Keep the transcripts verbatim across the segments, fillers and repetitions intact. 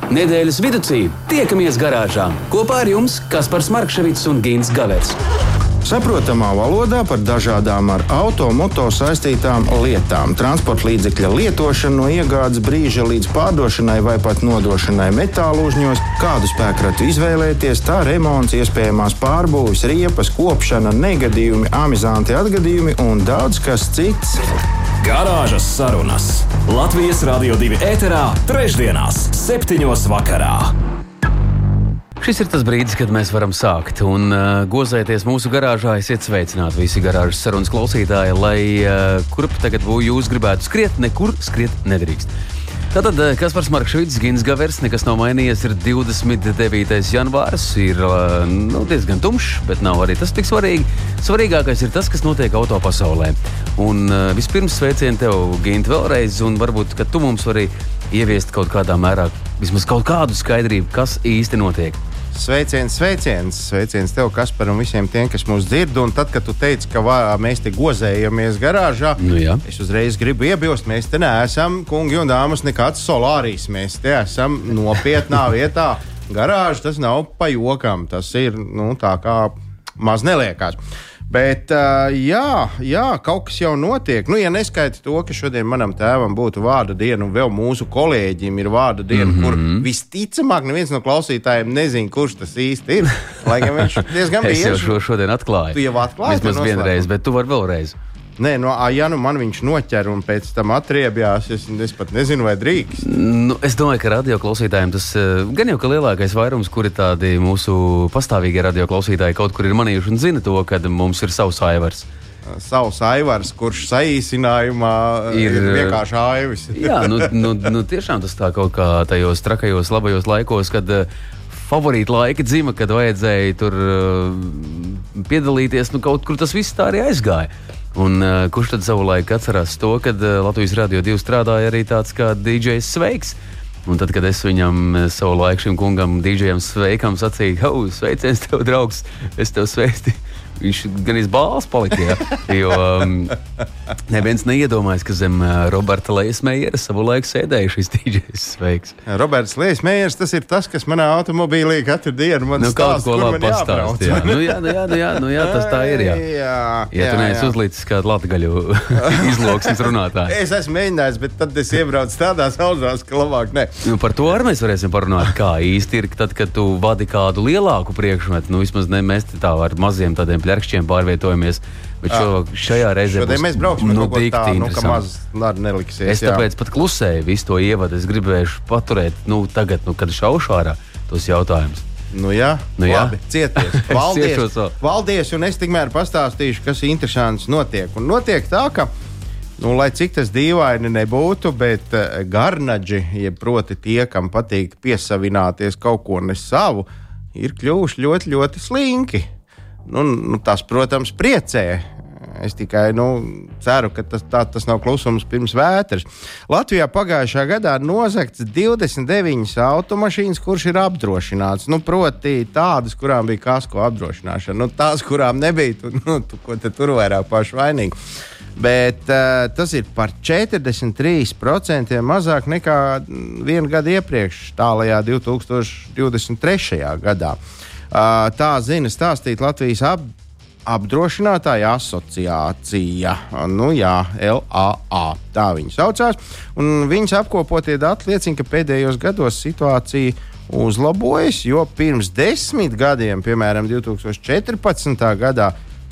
Nedēļas viducī tiekamies garāžā. Kopā ar jums Kaspars Markševits un Gints Gavers. Saprotamā valodā par dažādām ar auto, moto saistītām lietām. Transporta līdzekļa lietošana no iegādes brīža līdz pārdošanai vai pat nodošanai metālu uzņos, kādu spēkratu izvēlēties, tā remonts, iespējamās pārbūves, riepas, kopšana, negadījumi, amizanti atgadījumi un daudz kas cits. Garāžas sarunas Latvijas Radio divi ēterā trešdienās septiņos vakarā. Šis ir tas brīdis, kad mēs varam sākt un uh, gozēties mūsu garāžā. Esiet sveicināti visi garāžas sarunas klausītāji, lai uh, kurp tagad jūs gribētu skriet, nekur skriet nedrīkst. Tātad Kaspars Markševits, Gints Gavers, nekas nav mainījies, ir divdesmit devītais janvārs, ir uh, nu, diezgan tumšs, bet nav arī tas tik svarīgi. Svarīgākais ir tas, kas notiek auto pasaulē. Un uh, vispirms sveicienu tev, Gint, vēlreiz, un varbūt, ka tu mums vari ieviest kaut kādā mērā vismaz kaut kādu skaidrību, kas īsti notiek. Sveiciens, sveiciens, sveiciens tev, Kaspar, un visiem tiem, kas mūs dzird. Un tad, kad tu teici, ka vā, mēs te gozējamies garāžā, nu, jā. Es uzreiz gribu iebilst, mēs te neesam, kungi un dāmas, nekāds solārijas. Mēs te esam nopietnā vietā. Garāža tas nav pa jokam, tas ir nu, tā kā maz neliekās. Bet, uh, jā, jā, kaut kas jau notiek. Nu, ja neskaita to, ka šodien manam tēvam būtu vārda diena, un vēl mūsu kolēģim ir vārda diena, mm-hmm. kur visticamāk neviens no klausītājiem nezina, kurš tas īsti ir. Lai gan viņš diezgan bieži. Es jau šo šodien atklāju. Tu jau atklāji? Vismaz vienreiz, bet tu vari vēlreiz. Nē, no, ja nu man viņš noķer un pēc tam atriebjās, es, es pat nezinu, vai drīkst. Nu, es domāju, ka radioklausītājiem tas gan jau, ka lielākais vairums, kuri tādi mūsu pastāvīgie radioklausītāji kaut kur ir manījuši un zina to, kad mums ir savs Aivars. Savs Aivars, kurš saīsinājumā ir, ir vienkārši Aivis. Jā, nu, nu, nu tiešām tas tā kaut kā tajos trakajos, labajos laikos, kad favorīta laika dzima, kad vajadzēja tur uh, piedalīties, nu kaut kur tas viss tā arī aizgāja. Un uh, kurš tad savulaik atcerās to, kad uh, Latvijas Radio divi strādāja arī tāds kā dī džejs Sveiks. Un tad, kad es viņam savu laiku šim kungam, dī džejam Sveikam, sacīju, hau, sveiciens tev, draugs, es tev sveisti. Viņš gan iz bāls palika, jā, jo um, neviens neiedomājas, ka zem uh, Roberta Leismejera savu laiku sēdēja šis dī džejs Sveiks. Roberts Leismejers, tas ir tas, kas manā automobīlī katru dienu man nu, stāsta, kur man jābrauc. Jā. Nu jā, nu jā, nu jā, nu jā, tas tā ir, jā. jā ja jā, tu neesi uzlīcis kādu latgaļu izloksnes runātāju. Es esmu mēģinājis, bet tad es iebraucu tādās audzās, ka labāk ne. Nu, par to arī mēs varēsim parunāt, kā īsti ir, tad, kad tu vadi kādu lielāku priekšmetu, nu vismaz ne mēs tā ar maziem tādiem pļarkšķiem pārvietojamies, bet šo, šajā reizē šodien būs mēs brauksim nu, kaut ko tā, nu, ka maz lar neliksies. Es tāpēc jā. pat klusēju visu to ievadu, es gribēšu paturēt, nu tagad, nu, kad šaušu ārā tos jautājumus. Nu jā, nu jā. Labi, cieties, valdies, valdies, un es tikmēr pastāstīšu, kas interesants notiek. Un notiek tā, ka, nu, lai cik tas dīvaini nebūtu, bet uh, garnaģi, jeb proti tie, kam patīk piesavināties kaut ko ne savu, ir kļuvuši ļoti, ļoti slinki. Nu, nu, tas, protams, priecē. Es tikai nu, ceru, ka tas, tā, tas nav klusums pirms vētras. Latvijā pagājušā gadā nozagts divdesmit deviņas automašīnas, kurš ir apdrošināts. Nu, proti tādas, kurām bija kasko apdrošināšana. Nu, tās, kurām nebija, tu, nu, tu, ko te tur vairāk paši vainīgi. Bet uh, tas ir par četrdesmit trīs procenti mazāk nekā vienu gadu iepriekš, tālajā divi tūkstoši divdesmit trešajā gadā. Uh, tā zina stāstīt Latvijas ap, apdrošinātāja asociācija, nu jā, L A A, tā viņa saucās, un viņas apkopotie dati liecina, ka pēdējos gados situācija uzlabojas, jo pirms desmit gadiem, piemēram, divi tūkstoši četrpadsmitajā gadā,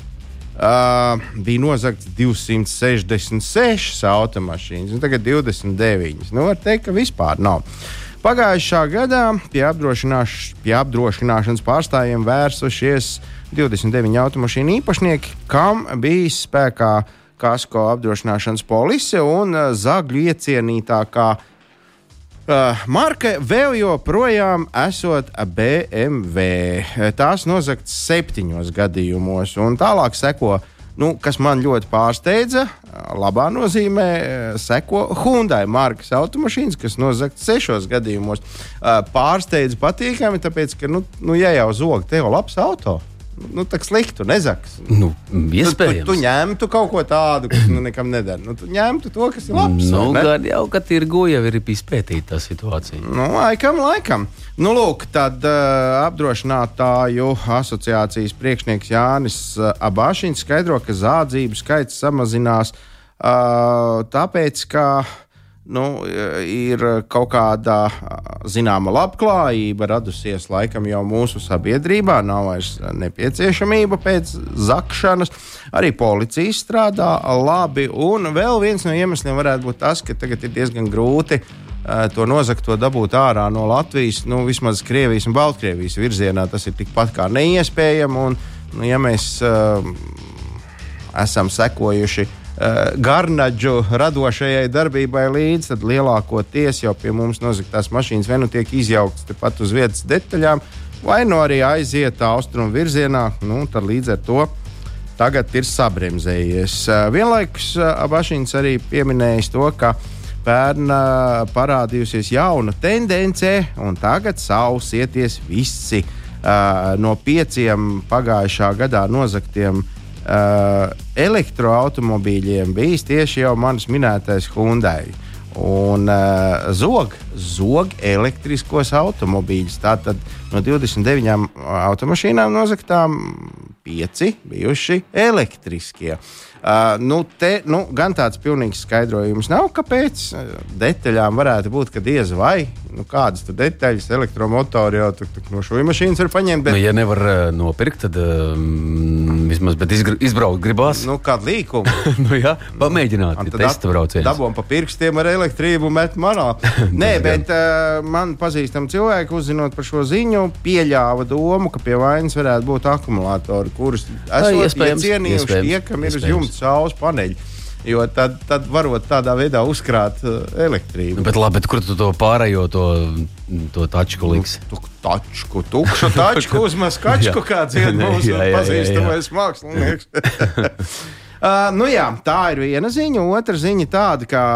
uh, bija nozagts divsimt sešdesmit sešas automašīnas, un tagad divdesmit deviņas. Nu, var teikt, ka vispār nav. Pagājušā gadā pie, apdrošināš, pie apdrošināšanas pārstājiem vērsušies divdesmit deviņi automašīnu īpašnieki, kam bija spēkā kasko apdrošināšanas polise un uh, zagļu iecienītākā uh, marka vēl joprojām esot B M W. Tās nozagts septiņos gadījumos, un tālāk seko, nu, kas man ļoti pārsteidza, labā nozīmē, seko Hyundai markas automašīnas, kas nozagts sešos gadījumos. Pārsteidza patīkami, tāpēc, ka, nu, nu ja jau zog, tev labs auto. nu, tā sliktu, nezaks. Nu, iespējams. Tu, tu, tu ņemtu kaut ko tādu, kas nu, nekam nedara. Nu, tu ņemtu to, kas ir labs. Nu, gan jau, ka tirgu jau ir izpētīta tā situācija. Nu, laikam, laikam. Nu, lūk, tad uh, apdrošinātāju asociācijas priekšnieks Jānis uh, Abašins skaidro, ka zādzību skaits samazinās uh, tāpēc, ka nu, ir kaut kāda zināma labklājība radusies laikam jau mūsu sabiedrībā, nav vairs nepieciešamība pēc zakšanas. Arī policija strādā labi, un vēl viens no iemesliem varētu būt tas, ka tagad ir diezgan grūti uh, to nozakto dabūt ārā no Latvijas, nu, vismaz Krievijas un Baltkrievijas virzienā. Tas ir tikpat kā neiespējami, un, nu, ja mēs uh, esam sekojuši garnaģu radošajai darbībai līdz, tad lielākoties jau pie mums nozaktās mašīnas vai nu tiek izjauktas tepat uz vietas detaļām, vai nu arī aiziet austrumu virzienā, nu, tad līdz ar to tagad ir sabremzējies. Vienlaikus Abašins arī pieminējis to, ka pērn parādījusies jauna tendence, un tagad sausieties visi no pieciem pagājušā gadā nozaktiem Uh, elektroautomobīļiem bijis tieši jau manis minētais Hyundai. Un uh, zog, zog elektriskos automobīļus. Tātad no divdesmit deviņām automašīnām nozaktām pieci bijuši elektriskie. Uh, nu te, nu, gan tāds pilnīgs skaidrojums nav, kāpēc. Detaļām varētu būt, ka diez vai. Nu, kādas tur detaļas, elektromotori jau tuk, tuk, no šūmašīnas var paņemt. Bet... Nu, ja nevar uh, nopirkt, tad um, vismaz izgra- izbraukt gribās. Nu, kādu līkumu. nu, jā, pamēģināt, ja testa brauciens. Dabom pa pirkstiem ar elektrību met manā. Nē, bet uh, man pazīstam cilvēku, uzzinot par šo ziņu, pieļāva domu, ka pie vainas varētu būt akumulātori, kurus esot iecienījuši tie, kam ir uz jumta saules paneļi. Jo tad, tad varot tādā veidā uzkrāt uh, elektrību. Nu, bet labi, bet kur tu to pārējo, to, to tačku liksi? Tu, tačku, tukšu tačku uzmaz kačku, kā dzied mūsu pazīstamais mākslinieks. uh, nu jā, tā ir viena ziņa. Otra ziņa tāda, ka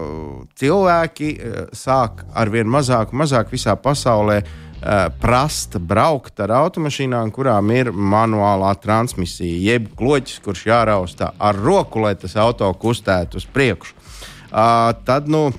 cilvēki uh, sāk arvien mazāk, mazāk visā pasaulē Uh, prast braukt ar automašīnām, kurām ir manuālā transmisija, jeb kloķis, kurš jārausta ar roku, lai tas auto kustētu uz priekšu. Uh, tad, nu,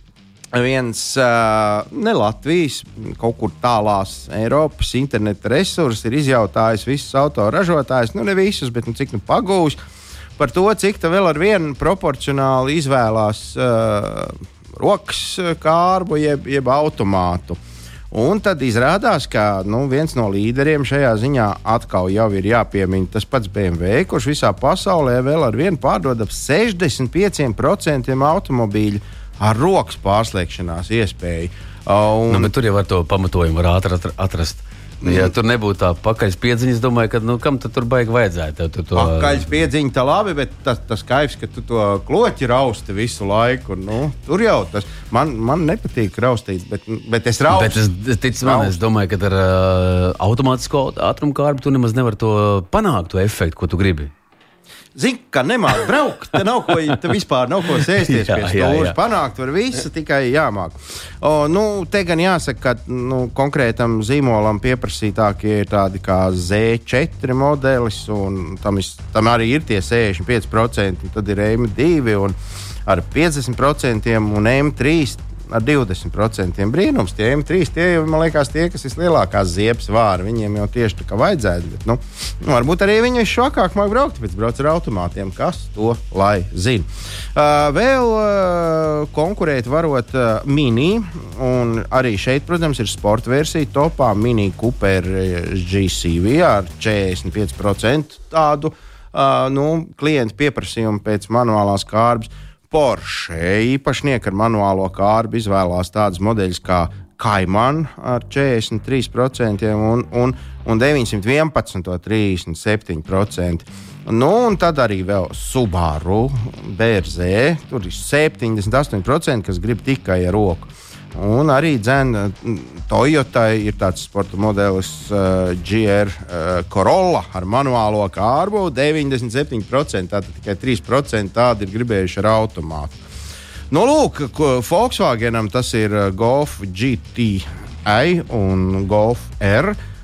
viens uh, ne Latvijas, kaut kur tālās Eiropas interneta resursi ir izjautājis visus autoražotājus, nu ne visus, bet nu, cik nu pagūs, par to, cik tā vēl ar vienu proporcionāli izvēlās uh, rokas kārbu jeb, jeb automātu. Un tad izrādās, ka nu, viens no līderiem šajā ziņā atkal jau ir jāpiemina tas pats B M W, kurš visā pasaulē vēl ar vienu pārdod ap sešdesmit pieciem procentiem automobīļu ar rokas pārslēgšanās iespēju. Un... Nu, bet tur jau ar to pamatojumu var ātri atrast. Ja tur nebūtu tā pakaļspiedziņa, es domāju, ka nu, kam tad tur baigi vajadzētu? Tu to... Pakaļspiedziņa tā labi, bet tas, tas kaifs, ka tu to kloķi rausti visu laiku. Nu, tur jau tas man, man nepatīk raustīt, bet, bet es raustu. Bet es, tic man, es domāju, ka ar uh, automātisko ātrumkārbu tu nemaz nevar to panākt, to efektu, ko tu gribi. Zini, ka nemāk braukt, te nav ko, te vispār nav ko sēsties jā, pie stūras, panākt var visu, tikai jāmāk. O, nu, te gan jāsaka, ka nu, konkrētam zīmolam pieprasītākie ir tādi kā Z četri modelis, un tam, is, tam arī ir tie sešdesmit pieci procenti, un tad ir M divi un ar piecdesmit procentiem un M trīs ar divdesmit procentiem. Brīnums, tie M trīs, tie jau, man liekas, tie, kas vislielākās ziepes vāri, viņiem jau tieši tā kā vajadzētu, bet, nu, nu varbūt arī viņi švakāk māk braukt, pēc brauc ar automātiem, kas to lai zina. Uh, vēl uh, konkurēt varot uh, Mini, un arī šeit, protams, ir sporta versija topā Mini Cooper G C V ar četrdesmit pieci procenti tādu uh, nu, klientu pieprasījumu pēc manuālās kārbas. Porsche īpašnieki ar manuālo kārbu izvēlās tādus modeļus kā Cayman ar četrdesmit trīs procenti un, un, un deviņsimt vienpadsmit trīsdesmit septiņi procenti. Nu, un tad arī vēl Subaru B R Z, tur ir septiņdesmit astoņi procenti, kas grib tikai ar roku. Un arī dzen, Toyota ir tāds sporta modelis uh, G R uh, Corolla ar manuālo kārbu, deviņdesmit septiņi procenti, tātad tikai trīs procenti tādi ir gribējuši ar automātu. Nu, lūk, Volkswagenam tas ir Golf G T I un Golf R.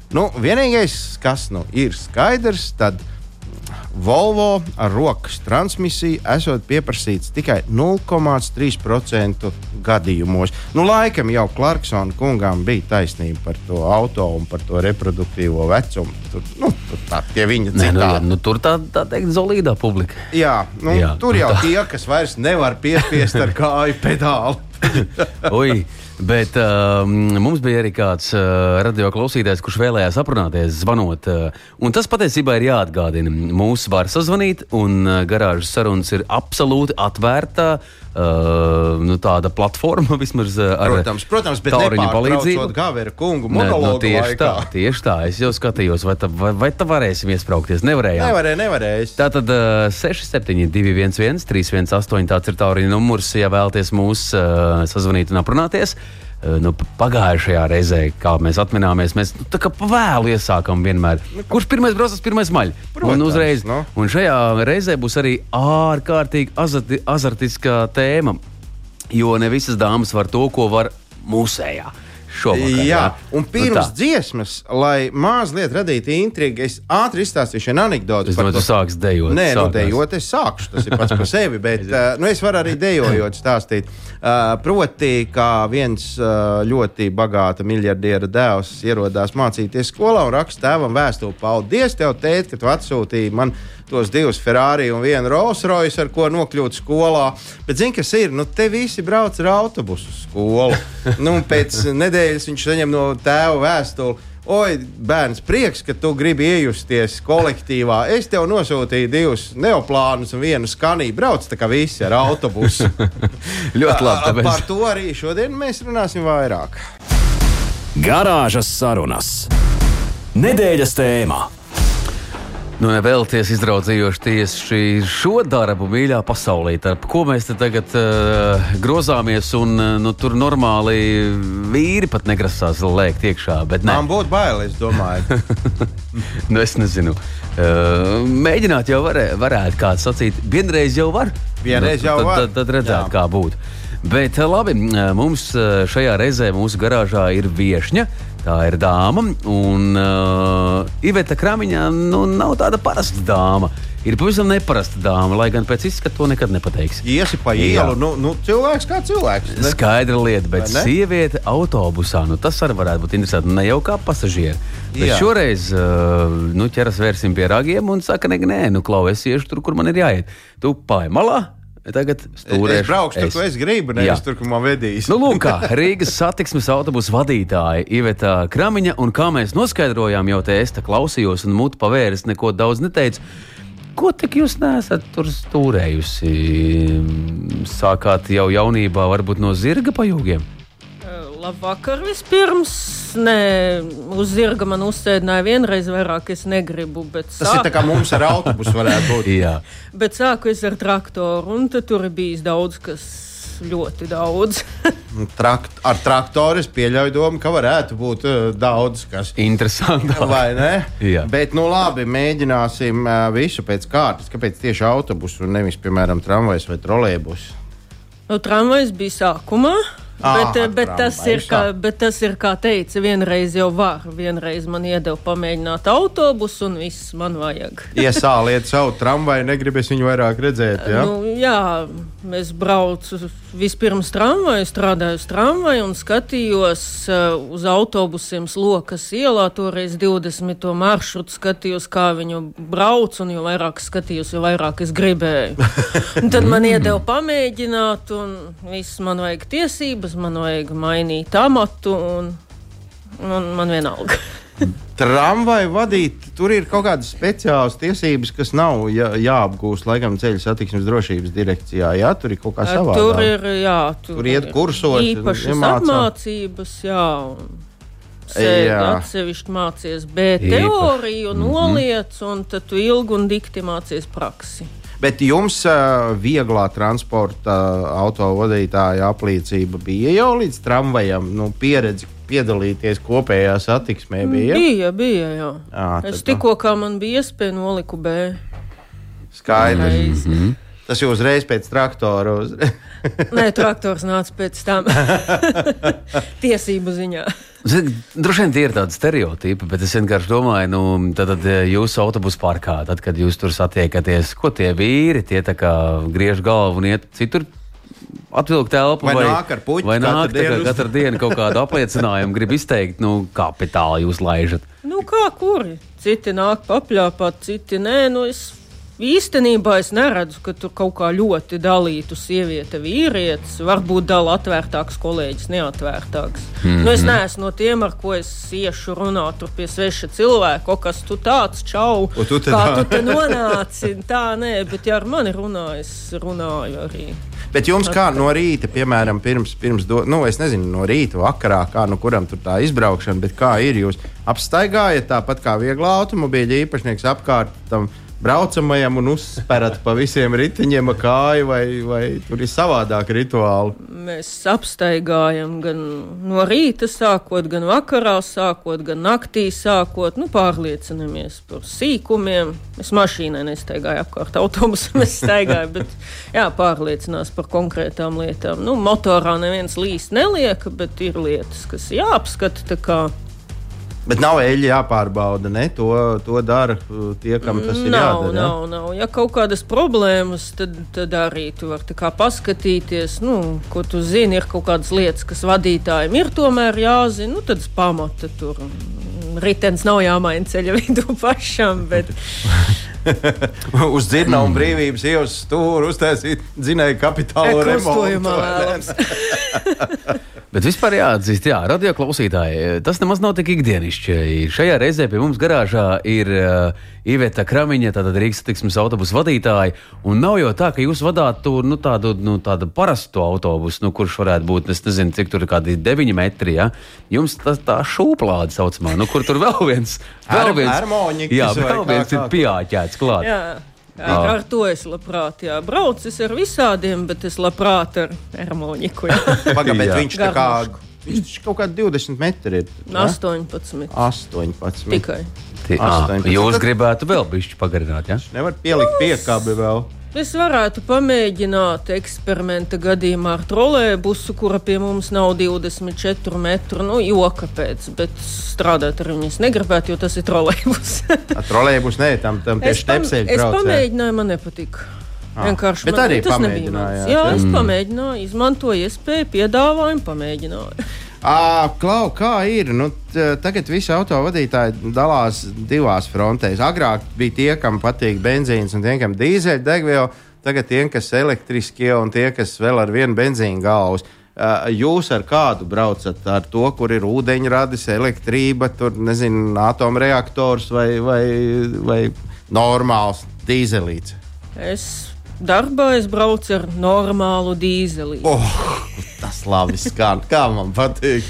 Nu, vienīgais, kas nu ir skaidrs, tad Volvo ar rokas transmisiju esot pieprasīts tikai nulle komā trīs procenti gadījumos. Nu, laikam jau Clarksona kungām bija taisnība par to auto un par to reproduktīvo vecumu. Tur, nu, tur tā, tie viņa citādi. Nu, nu, tur tā, tā teikt, zolīdā publika. Jā, nu, Jā, tur jau tā. Tie, kas vairs nevar piespiest ar kāju pedāli. Oi, bet uh, mums bija arī kāds uh, radio klausītājs, kurš vēlējās aprunāties, zvanot. Uh, un tas patiesībā ir jāatgādina. Mūs var sazvanīt, un uh, garāžas sarunas ir absolūti atvērta. Uh, nu, tāda platforma vismaz uh, ar protams, protams, bet palīdzību. Gavera kungu monologu nu, tieši laikā. Tā, tieši tā, es jau skatījos, vai tā, vai, vai tā varēsim iespraukties. Nevarējām. Nevarēja, nevarēja. Tātad uh, seši septiņi divi viens viens trīs viens astoņi, tāds ir tālruņa numurs, ja vēlaties mūs uh, sazvanīt un aprunāties. Uh, nu, pagājušajā reizē, kā mēs atminamies, mēs nu, tā kā pavēlu iesākam vienmēr. Kurš pirmais braucas, pirmais maļ? Protams, un uzreiz. No. Un šajā reizē būs arī ārkārtīgi azarti, azartiskā tēma, jo ne visas dāmas var to, ko var mūsējā. Šovakar, jā, un pirms nu dziesmas, lai mazliet radītu intrigu, es ātri izstāstīšu vienu anekdoti. Es domāju, tu sāks dejot. Nē, nu dejot es sākšu, tas ir pats par sevi, bet uh, nu, es varu arī dejojot stāstīt. Uh, proti, kā viens uh, ļoti bagāta miljardiera dēls ierodās mācīties skolā un raksta tēvam vēstuli: paldies tev, tēt, ka tu atsūtīji man tos divus Ferrari un vienu Rolls Royce, ar ko nokļūt skolā. Bet zini, kas ir? Nu, te visi brauc ar autobusu uz skolu. Nu, pēc nedēļas viņš saņem no tēva vēstuli: oi, bērns, prieks, ka tu gribi iejusties kolektīvā. Es tev nosūtīju divus neoplānus un vienu skaniju. Brauc tā kā visi ar autobusu. Ļoti labi. Tāpēc. Par to arī šodien mēs runāsim vairāk. Garāžas sarunas. Nedēļas tēmā. Nu, nevēlties izraudzījoši tieši šo darbu mīļā pasaulē, ar ko mēs te tagad uh, grozāmies, un uh, nu, tur normāli vīri pat negrasās lēkt iekšā, bet ne. Man būtu bail, es domāju. Nu, es nezinu. Uh, mēģināt jau varē, varētu kāds sacīt, vienreiz jau var. Vienreiz jau tad, var. Tad, tad redzēt, Jā. kā būtu. Bet labi, mums šajā reizē mūsu garāžā ir viešņa. Tā ir dāma, un uh, Iveta Kramiņa nu, nav tāda parasta dāma. Ir pavisam neparasta dāma, lai gan pēc izskata to nekad nepateiks. Iesi pa ielu, nu, nu cilvēks kā cilvēks. Ne? Skaidra lieta, bet sieviete autobusā, nu tas arī varētu būt interesanti, ne jau kā pasažieri. Bet Jā. šoreiz uh, nu, ķeras vērsim pie ragiem un saka, nē, nē, nu klau, es iešu tur, kur man ir jāiet. Tu pāri malā. Tagad stūrēšu. Es braukšu tur, ko es gribu, nevis tur, kur man vedīs. Nu, lūk, kā Rīgas satiksmes autobusu vadītāja Iveta Kramiņa, un kā mēs noskaidrojām, jau te es te klausījos un mutu pavēris, neko daudz neteicu. Ko tik jūs neesat tur stūrējusi? Sākāt jau jaunībā varbūt no zirga pajūgiem? Labvakar vispirms. Nē, uz zirga man uzsēdināja vienreiz vairāk, es negribu, bet Tas sāk... ir tā kā mums ar autobusu varētu būt. Jā. Bet sāku es ar traktoru, un tad tur ir bijis daudz, kas ļoti daudz. Trakt, ar traktoru es pieļauju domu, ka varētu būt uh, daudz, kas... Interesanti. Vai ne? Jā. Bet, nu labi, mēģināsim uh, visu pēc kārtas. Kāpēc tieši autobusu un nevis, piemēram, tramvajs vai trolejbus? Nu, tramvajs bija sākumā. Ah, bet, bet, tas tramvajs, ir kā, bet tas ir kā teica, vienreiz jau var. Vienreiz man iedeva pamēģināt autobusu, un viss man vajag. Iesāliet savu tramvaju, negribēs viņu vairāk redzēt. Ja? Nu, jā, es braucu vispirms tramvaju, strādāju uz tramvaju un skatījos uh, uz autobusiem Slokas ielā. Toreiz divdesmito maršrutu skatījos, kā viņu brauc, un jo vairāk skatījos, jo vairāk es gribēju. Un tad man iedeva pamēģināt, un viss man vajag tiesības. Man vajag mainīt amatu, un, un man vienalga. Tramvaju vadīt, tur ir kaut kādas speciālas tiesības, kas nav jā, jāapgūst, laikam, ceļu satiksmes drošības direkcijā. Jā, tur ir kaut kā savādāk. Tur ir, jā, tur tur iet kursot, īpašas iemācā. apmācības, jā. Sēdi atsevišķi mācies B teoriju, noliec, un tad tu ilgi un dikti mācies praksi. Bet jums uh, vieglā transporta uh, autovadītāja apliecība bija jau līdz tramvajam, nu, pieredze piedalīties kopējā satiksmē bija? Bija, bija, jā. Jā, es tikko, kā man bija iespēja, noliku B. Skaidrs. Mm-hmm. Tas jau uzreiz pēc traktora. Uzreiz. Nē, traktors nāca pēc tam. Tiesību ziņā. Droši vien tie ir tādi stereotipi, bet es vienkārši domāju, nu, tad, tad jūsu autobusu parkā, tad, kad jūs tur satiekaties, ko tie vīri, tie tā kā griež galvu un iet citur atvilkt telpu, vai, vai nāk ar puķi, vai nāk katru, katru dienu kaut kādu apliecinājumu, grib izteikt, nu, kapitāli jūs laižat. Nu, kā kuri? Citi nāk papļāpāt, citi nē, nu, es īstenībā es neredzu, ka tur kaut kā ļoti dalītu sieviete vīrietis. Varbūt dala atvērtāks kolēģis, neatvērtāks. Mm-hmm. Nu, es neesmu no tiem, ar ko es iešu runāt tur pie sveša cilvēka, o kas tu tāds, čau, tu kā tu te nonāci. Tā, nē, bet ja ar mani runā, es runāju arī. Bet jums kā no rīta, piemēram, pirms, pirms do, nu, es nezinu, no rīta, vakarā, kā nu kuram tur tā izbraukšana, bet kā ir jūs apstaigājat tāpat kā vieglā automobīļa īpašnieks apkārt tam braucamajam un uzsperat pa visiem ritiņiem kāju, vai, vai tur ir savādāk rituāli? Mēs apstaigājam gan no rīta sākot, gan vakarā sākot, gan naktī sākot. Nu, pārliecinamies par sīkumiem. Es mašīnai nestaigāju apkārt, autobusam es staigāju, bet jā, pārliecinās par konkrētām lietām. Nu, motorā neviens līst nelieka, bet ir lietas, kas jāapskata tā kā. Bet nav eļļa jāpārbauda, ne? To, to dara tie, kam tas ir nav, jādara. Nav, nav. Ja kaut kādas problēmas, tad, tad arī tu vari tā kā paskatīties, nu, ko tu zini, ir kaut kādas lietas, kas vadītājiem ir tomēr jāzina, nu, tad pamata tur. Ritens nav jāmaina ceļa vidū pašam, bet... Uz Dzirna un Brīvības ielas stūru uztaisīt dzinēju kapitālu remontu. Bet vispār jāatzīst, jā, radio klausītāji, tas nemaz nav tik ikdienišķi. Šajā reizē pie mums garāžā ir uh, Iveta Kramiņa, tātad Rīgas satiksmes autobusu vadītāja, un nav jau tā, ka jūs vadāt tur, nu, tādu, nu, tādu parastu autobusu, nu, kurš varētu būt, es nezinu, cik tur ir kādi deviņi metri, ja? Jums tā, tā šūplāde saucamā, nu, kur tur vēl viens, vēl viens, Armoņikas, jā, vēl viens ir pieāķēts klāt. Jā. Jā, ar to es labprāt, jā, braucis ar visādiem, bet es labprāt ar harmoniku. Paga, bet viņš tā kā, viņš kaut kā divdesmit metri ir. astoņpadsmit. astoņpadsmit. Tikai. astoņpadsmit. Jūs gribētu vēl bišķi pagarināt, jā? Ja? Nevar pielikt piekābi vēl. Es varētu pamēģināt eksperimenta gadījumā ar trolēbusu, kura pie mums nav divdesmit četri metru, nu, joka pēc, bet strādāt ar viņu es negribētu, jo tas ir trolēbus. Trolēbus nē, tam, tam tieši tepseļi brauc. Es pamēģināju, man nepatika. Vienkārši bet man, arī tas nebija mans. Jā, es mm. pamēģināju, izmantoju iespēju, piedāvājumu, pamēģināju. À, Klau, kā ir? Nu, t, tagad visi autovadītāji dalās divās frontēs. Agrāk bija tie, kam patīk benzīns un tie, kam dīzeļdegviela. Tagad tie, kas elektriskie un tie, kas vēl ar vienu benzīnu galvas. Uh, jūs ar kādu braucat? Ar to, kur ir ūdeņradis, elektrība, tur, nezinu, atomreaktors vai, vai, vai normāls dīzelīts? Es darbā es braucu ar normālu dīzelīti. Oh, tas labi skan, kā man patīk.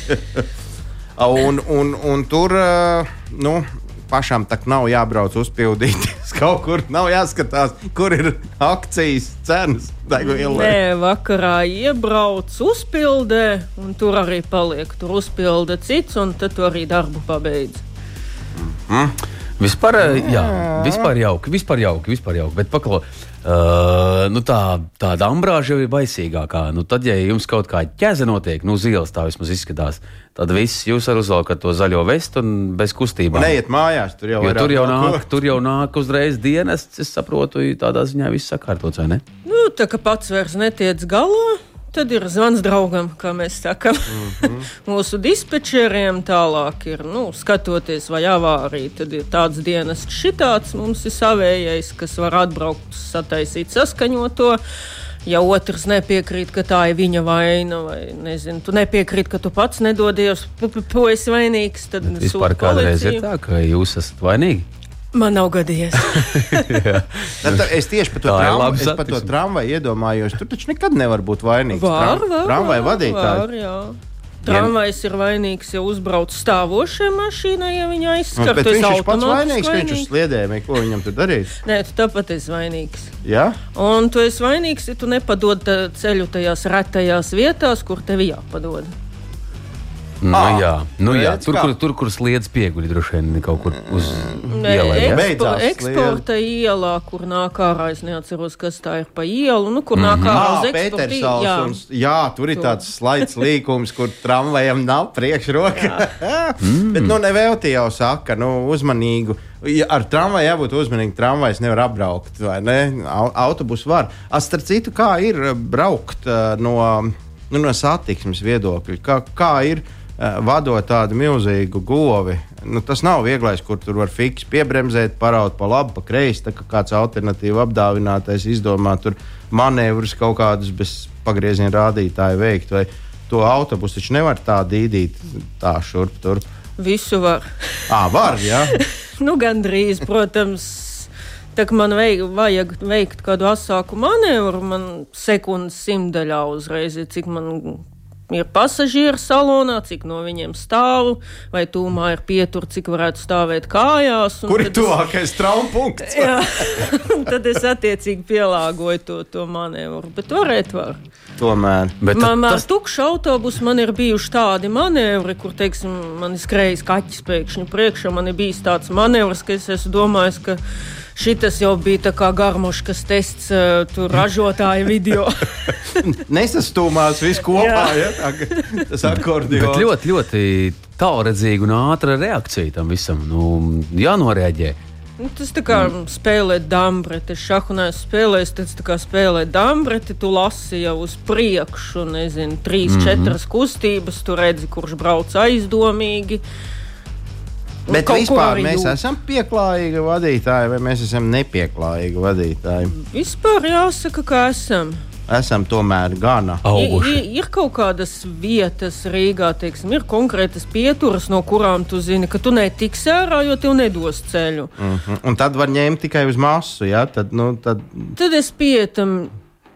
un, un, un tur, nu, pašam tak nav jābrauc uzpildīties. Kaut kur nav jāskatās, kur ir akcijas cenas. Nē, vakarā iebrauc uzpildē, un tur arī paliek. Tur uzpilda cits, un tad tu arī darbu pabeidz. Mm. Vispār, jā, vispār jauki, vispār jauki, vispār jauki, bet paklau, uh, nu tā, tāda ambrāža jau ir baisīgākā. Nu tad, ja jums kaut kā ķeze notiek, nu uz ielas tā vismaz izskatās, tad viss jūs var uzvalkat to zaļo vestu un bez kustībām. Neiet mājās, tur jau, tur jau nāk, tur jau nāk uzreiz dienests, es saprotu, tādā ziņā viss sakārtots, vai ne? Nu, tā kā pats vairs netiec galā. Tad ir zvans draugam, kā mēs sakam, mm-hmm. mūsu dispečeriem. Tālāk ir, nu, skatoties vai avārija, tad ir tāds dienas šitāds, mums ir savējais, kas var atbraukt, sataisīt saskaņoto. Ja otrs nepiekrīt, ka tā ir viņa vaina, vai, nezinu, tu nepiekrīt, ka tu pats nedodies, tu esi vainīgs, tad sūta policiju. Vispār kādreiz ir tā, ka jūs esat vainīgi? Man nav gadījies. Tad, es tieši par to, tram, es par to tramvaju iedomājos. Tur taču nekad nevar būt vainīgs. Var, Tram, var, tramvaju vadītājs. Var, jā. Tramvajs ir vainīgs, ja uzbrauc stāvošajai mašīnai, ja viņa aizskar. Bet viņš ir pats vainīgs, viņš uz sliedēm, ko viņam tur darīs? Nē, tu tāpat esi vainīgs. Jā? Un tu esi vainīgs, ja tu nepadod ceļu tajās retajās vietās, kur tevi jāpadod. Nu, Ah, jā, nu, jā. redz, Tur, kā? kur, tur, kur sliedz pieguļi, droši vien kaut kur uz Ne, ielai. Ja? ekspo, Beidzās eksporta ielā, kur nāk ārā, es neatceros, kas tā ir pa ielu, nu, kur nāk ārā Ah, uz eksporta Pētersals. jā. Un, jā, tur ir To. tāds slaids līkums, kur tramvajam nav priekšroka. Bet, nu, nevēlti jau saka, nu, uzmanīgu. Ja ar tramvaju jābūt uzmanīgi. Tramvajs nevar apbraukt, vai ne? Au- Autobusu var. A, starp citu, kā ir uh, braukt uh, no, nu, no satiksmes viedokļa? Kā, kā ir uh, vadot tādu milzīgu govi? Nu, tas nav vieglais, kur tur var fiks piebremzēt, paraut pa labi, pa kreisi, tā kā kāds alternatīva apdāvinātais izdomā tur manevrus kaut kādus bez pagrieziena rādītāju veikt, vai to autobusu taču nevar tā dīdīt tā šurp turp. Visu var. Ā, var, jā. Nu, gandrīz, protams, tā kā man vajag, vajag veikt kādu asāku manevru, man sekundes simtdaļā uzreiz ir, cik man ir pasažieru salonā, cik no viņiem stāvu, vai tūmā ir pietur, cik varētu stāvēt kājās. Kur ir tuvākais traumpunkts? Jā, tad es attiecīgi pielāgoju to, to manevru, bet varēt var. Tomēr. Bet Man ar tas, tukšu autobusu man ir bijuši tādi manevri, kur, teiksim, man ir skrējis kaķis pēkšņi priekšā. Man ir bijis tāds manevrs, ka es esmu domājis, ka šitas jau bija tā kā garmoškas tests uh, tur ražotāja video. Nesastūmās viss kopā, ja? Tā, tas akordions. bet ļoti, ļoti tālredzīga un ātra reakcija tam visam. Nu, jānoreaģē. Nu, tas tā kā spēlēt dambreti. Es šahu neesmu spēlējis, tas tā kā spēlēt dambreti. Tu lasi jau uz priekšu, nezinu, trīs, mm -hmm. četras kustības. Tu redzi, kurš brauc aizdomīgi. Un Bet kaut ko vispār arī mēs jūt. esam pieklājīgi vadītāji vai mēs esam nepieklājīgi vadītāji? Vispār jāsaka, ka esam. Esam tomēr gana. I, Auguši. i, ir kaut kādas vietas Rīgā, teiksim, ir konkrētas pieturas, no kurām tu zini, ka tu netiksi ārā, jo tev nedos ceļu. Mm -hmm. Un tad var ņemt tikai uz masu, ja? Tad, nu, tad... Tad es pietam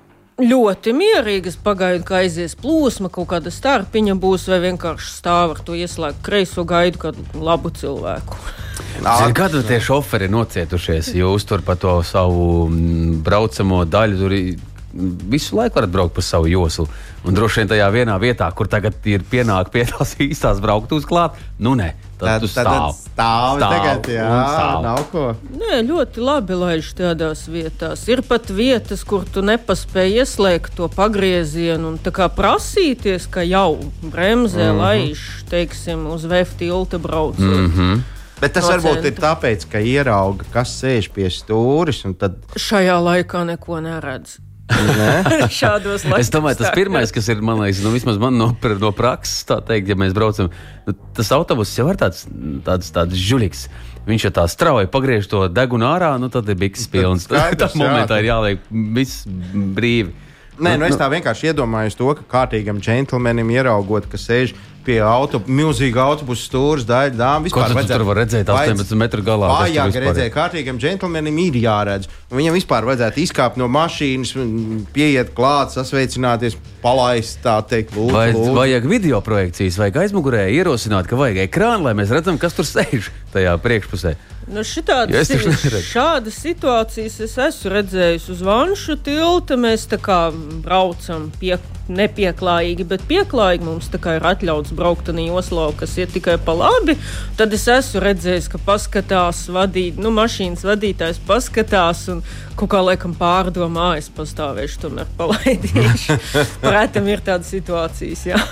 ļoti mierīgi, es pagaidu, ka aizies plūsma, kaut kāda starpiņa būs, vai vienkārši stāv ar to ieslēgt kreiso, gaidu kādu labu cilvēku. Zini, kad tie šoferi ir nocietušies, jūs tur pa to savu mm, braucamo daļu tur i- visu laiku varat braukt pa savu joslu. Un droši vien tajā vienā vietā, kur tagad ir pienāk pie tās īstās brauktuves klāt, nu ne, tad, tad tu stāv. Tad stāv, Stāv tagad, jā, un stāv. nav ko. Nē, ļoti labi laiž tādās vietās. Ir pat vietas, kur tu nepaspēji ieslēgt to pagriezienu un tā kā prasīties, ka jau bremzē mm -hmm. laiž, teiksim, uz vēf tilta braucot. Mm -hmm. Bet tas No varbūt ir centra. tāpēc, ka ierauga, kas sēž pie stūris, un tad... Šajā laikā neko neredz. Ne? Šādos laikos. Es domāju, tas pirmais, kas ir, man liekas, nu, vismaz man no, no prakses, tā teikt, ja mēs braucam, nu, tas autobuss jau ir tāds, tāds, tāds žuļiks. Viņš jau tā strauji pagriež to degunu ārā, nu tad ir biks pilns. Skaidrs, Tā momentā jā. ir jāliek viss brīvi. Nē, nu es tā vienkārši iedomājos to, ka kārtīgam džentlmenim ieraugot, ka sēž pie auto, milzīga autobusu stūres daļa dāmas. Ko tu tur var redzēt astoņpadsmit metru galā? Kas tur Vajag vispār ir? redzēt, kārtīgam džentlmenim ir jāredz. Un viņam vispār vajadzētu izkāpt no mašīnas, un pieiet klāt, sasveicināties, palaist, tā teikt, lūdzu. Vai lūdzu. vajag video projekcijas, vajag aizmugurē ierosināt, ka vajag ekrānu, lai mēs redzam, kas tur sēž tajā priekšpusē. Nu, šitādas, Jo es taču neredzu. šādas situācijas es esmu redzējis uz Vanšu tilta. Mēs tā kā braucam pie, nepieklājīgi, bet pieklājīgi mums tā kā ir atļauts braukt tādā joslā, kas iet tikai pa labi. Tad es esmu redzējis, ka paskatās vadīt, nu, mašīnas vadītājs paskatās un kaut kā laikam pārdomā, es pastāvēšu, tomēr palaidīšu. Prētam ir tādas situācijas, jā.